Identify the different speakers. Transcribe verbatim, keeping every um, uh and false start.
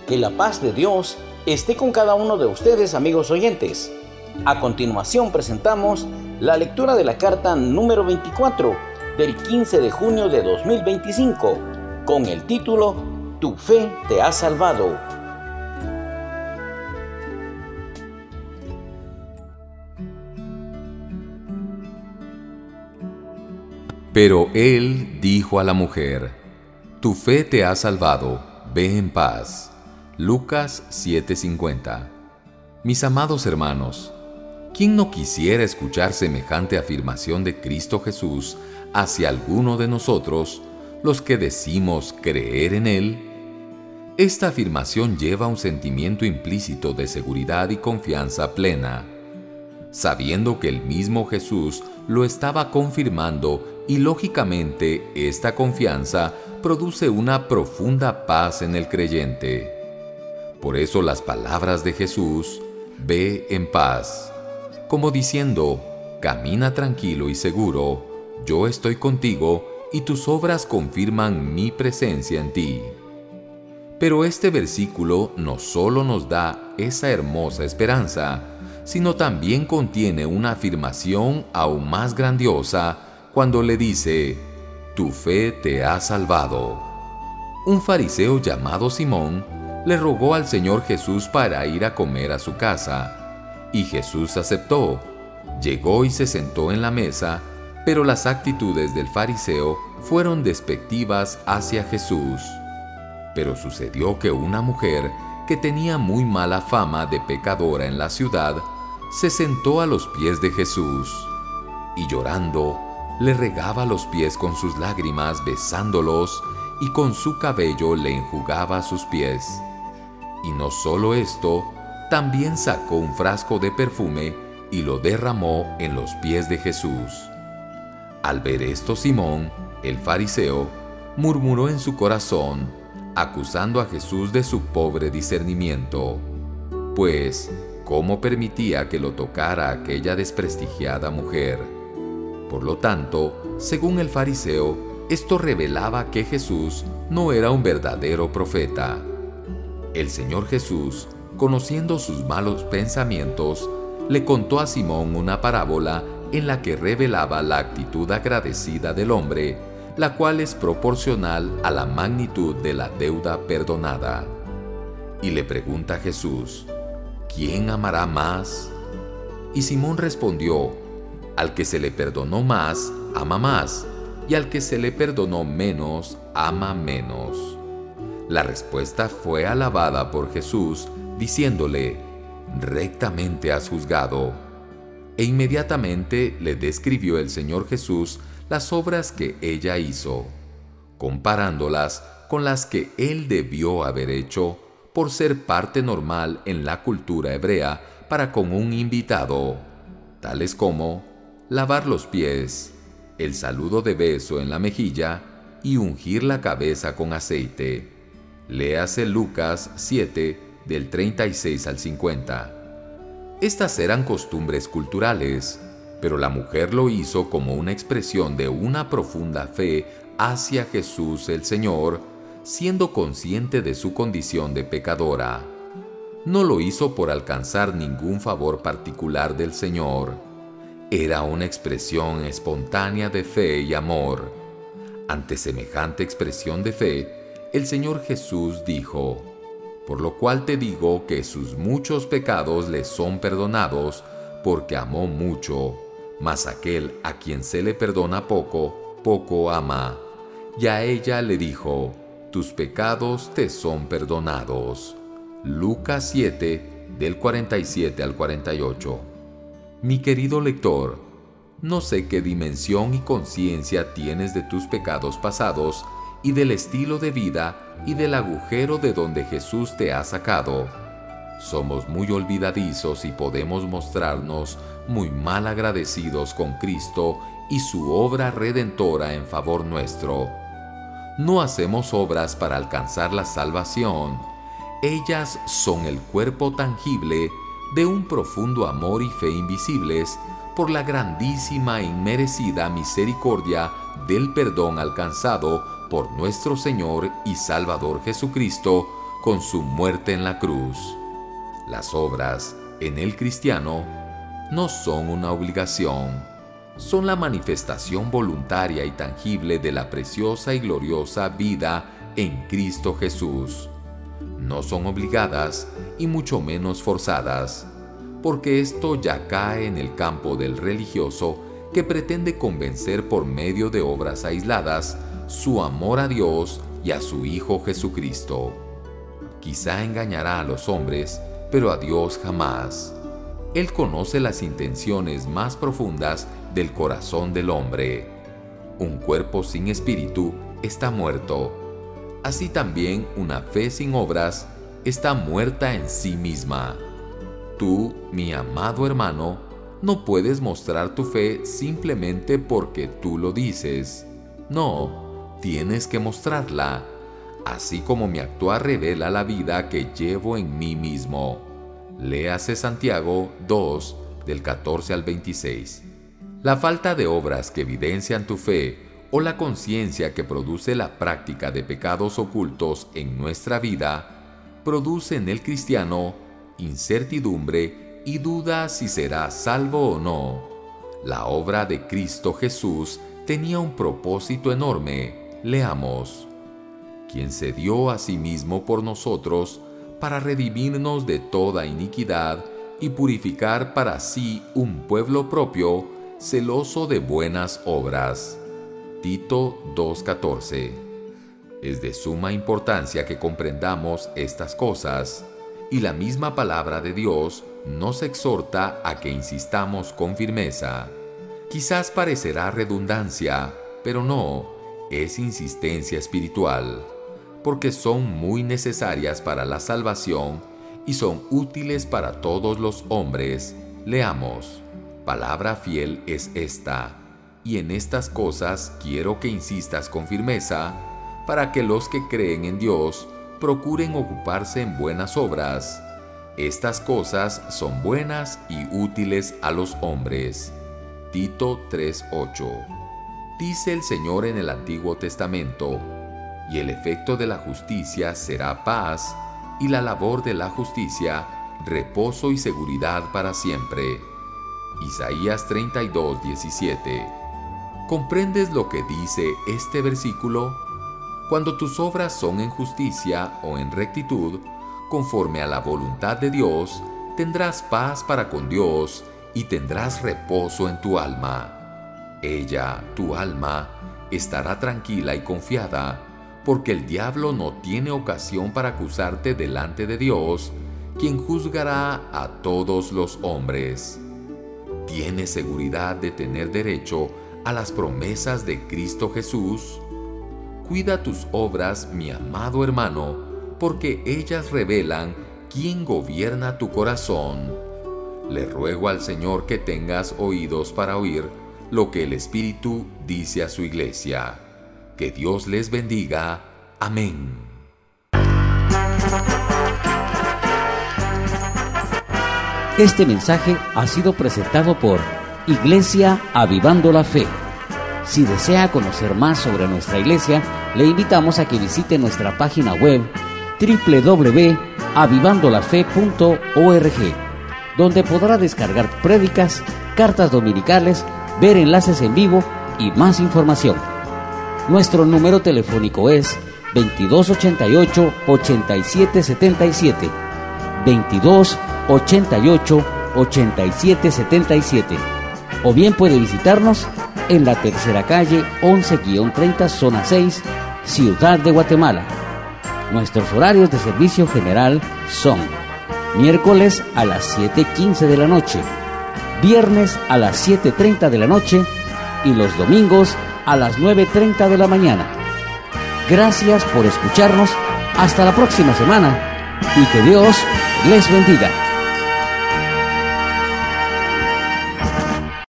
Speaker 1: Que la paz de Dios esté con cada uno de ustedes, amigos oyentes. A continuación presentamos la lectura de la carta número veinticuatro del quince de junio de dos mil veinticinco, con el título Tu fe te ha salvado.
Speaker 2: Pero él dijo a la mujer: Tu fe te ha salvado, ve en paz. Lucas siete cincuenta. Mis amados hermanos, ¿quién no quisiera escuchar semejante afirmación de Cristo Jesús hacia alguno de nosotros, los que decimos creer en Él? Esta afirmación lleva un sentimiento implícito de seguridad y confianza plena, sabiendo que el mismo Jesús lo estaba confirmando, y lógicamente esta confianza produce una profunda paz en el creyente. Por eso las palabras de Jesús, ve en paz, como diciendo, camina tranquilo y seguro, yo estoy contigo y tus obras confirman mi presencia en ti. Pero este versículo no solo nos da esa hermosa esperanza, sino también contiene una afirmación aún más grandiosa cuando le dice, tu fe te ha salvado. Un fariseo llamado Simón le rogó al Señor Jesús para ir a comer a su casa, y Jesús aceptó. Llegó y se sentó en la mesa, pero las actitudes del fariseo fueron despectivas hacia Jesús. Pero sucedió que una mujer que tenía muy mala fama de pecadora en la ciudad, se sentó a los pies de Jesús, y llorando, le regaba los pies con sus lágrimas, besándolos, y con su cabello le enjugaba sus pies. Y no solo esto, también sacó un frasco de perfume y lo derramó en los pies de Jesús. Al ver esto, Simón, el fariseo, murmuró en su corazón, acusando a Jesús de su pobre discernimiento, pues, ¿cómo permitía que lo tocara aquella desprestigiada mujer? Por lo tanto, según el fariseo, esto revelaba que Jesús no era un verdadero profeta. El Señor Jesús, conociendo sus malos pensamientos, le contó a Simón una parábola en la que revelaba la actitud agradecida del hombre, la cual es proporcional a la magnitud de la deuda perdonada. Y le pregunta a Jesús, ¿quién amará más? Y Simón respondió, al que se le perdonó más, ama más, y al que se le perdonó menos, ama menos. La respuesta fue alabada por Jesús, diciéndole, rectamente has juzgado. E inmediatamente le describió el Señor Jesús las obras que ella hizo, comparándolas con las que él debió haber hecho por ser parte normal en la cultura hebrea para con un invitado, tales como lavar los pies, el saludo de beso en la mejilla y ungir la cabeza con aceite. Léase Lucas siete, del treinta y seis al cincuenta. Estas eran costumbres culturales, pero la mujer lo hizo como una expresión de una profunda fe hacia Jesús el Señor, siendo consciente de su condición de pecadora. No lo hizo por alcanzar ningún favor particular del Señor. Era una expresión espontánea de fe y amor. Ante semejante expresión de fe, el Señor Jesús dijo, por lo cual te digo que sus muchos pecados le son perdonados, porque amó mucho, mas aquel a quien se le perdona poco, poco ama. Y a ella le dijo, tus pecados te son perdonados. Lucas siete, del cuarenta y siete al cuarenta y ocho. Mi querido lector, no sé qué dimensión y conciencia tienes de tus pecados pasados y del estilo de vida y del agujero de donde Jesús te ha sacado. Somos muy olvidadizos y podemos mostrarnos muy mal agradecidos con Cristo y su obra redentora en favor nuestro. No hacemos obras para alcanzar la salvación. Ellas son el cuerpo tangible de un profundo amor y fe invisibles por la grandísima e inmerecida misericordia del perdón alcanzado por nuestro Señor y Salvador Jesucristo con su muerte en la cruz. Las obras en el cristiano no son una obligación, son la manifestación voluntaria y tangible de la preciosa y gloriosa vida en Cristo Jesús. No son obligadas y mucho menos forzadas, porque esto ya cae en el campo del religioso que pretende convencer por medio de obras aisladas su amor a Dios y a su Hijo Jesucristo. Quizá engañará a los hombres, pero a Dios jamás. Él conoce las intenciones más profundas del corazón del hombre. Un cuerpo sin espíritu está muerto. Así también una fe sin obras está muerta en sí misma. Tú, mi amado hermano, no puedes mostrar tu fe simplemente porque tú lo dices. No, tienes que mostrarla, así como mi actuar revela la vida que llevo en mí mismo. Léase Santiago dos, del catorce al veintiséis. La falta de obras que evidencian tu fe o la conciencia que produce la práctica de pecados ocultos en nuestra vida produce en el cristiano incertidumbre y duda si será salvo o no. La obra de Cristo Jesús tenía un propósito enorme. Leamos: quien se dio a sí mismo por nosotros para redimirnos de toda iniquidad y purificar para sí un pueblo propio, celoso de buenas obras. Tito dos catorce. Es de suma importancia que comprendamos estas cosas, y la misma palabra de Dios nos exhorta a que insistamos con firmeza. Quizás parecerá redundancia, pero no, es insistencia espiritual, porque son muy necesarias para la salvación y son útiles para todos los hombres. Leamos: palabra fiel es esta, y en estas cosas quiero que insistas con firmeza, para que los que creen en Dios procuren ocuparse en buenas obras. Estas cosas son buenas y útiles a los hombres. Tito tres ocho. Dice el Señor en el Antiguo Testamento: y el efecto de la justicia será paz, y la labor de la justicia reposo y seguridad para siempre. Isaías treinta y dos diecisiete. ¿Comprendes lo que dice este versículo? Cuando tus obras son en justicia o en rectitud, conforme a la voluntad de Dios, tendrás paz para con Dios y tendrás reposo en tu alma. Ella, tu alma, estará tranquila y confiada, porque el diablo no tiene ocasión para acusarte delante de Dios, quien juzgará a todos los hombres. ¿Tienes seguridad de tener derecho a las promesas de Cristo Jesús? Cuida tus obras, mi amado hermano, porque ellas revelan quién gobierna tu corazón. Le ruego al Señor que tengas oídos para oír lo que el Espíritu dice a su iglesia. Que Dios les bendiga. Amén.
Speaker 1: Este mensaje ha sido presentado por Iglesia Avivando la Fe. Si desea conocer más sobre nuestra iglesia, le invitamos a que visite nuestra página web doble u doble u doble u punto avivando la fe punto org, donde podrá descargar prédicas, cartas dominicales, ver enlaces en vivo y más información. Nuestro número telefónico es veintidós ochenta y ocho, ochenta y siete setenta y siete, veintidós ochenta y ocho, ochenta y siete setenta y siete, o bien puede visitarnos en la tercera calle once treinta, zona seis, Ciudad de Guatemala. Nuestros horarios de servicio general son miércoles a las siete quince de la noche, viernes a las siete treinta de la noche y los domingos a las nueve treinta de la mañana. Gracias por escucharnos. Hasta la próxima semana y que Dios les bendiga.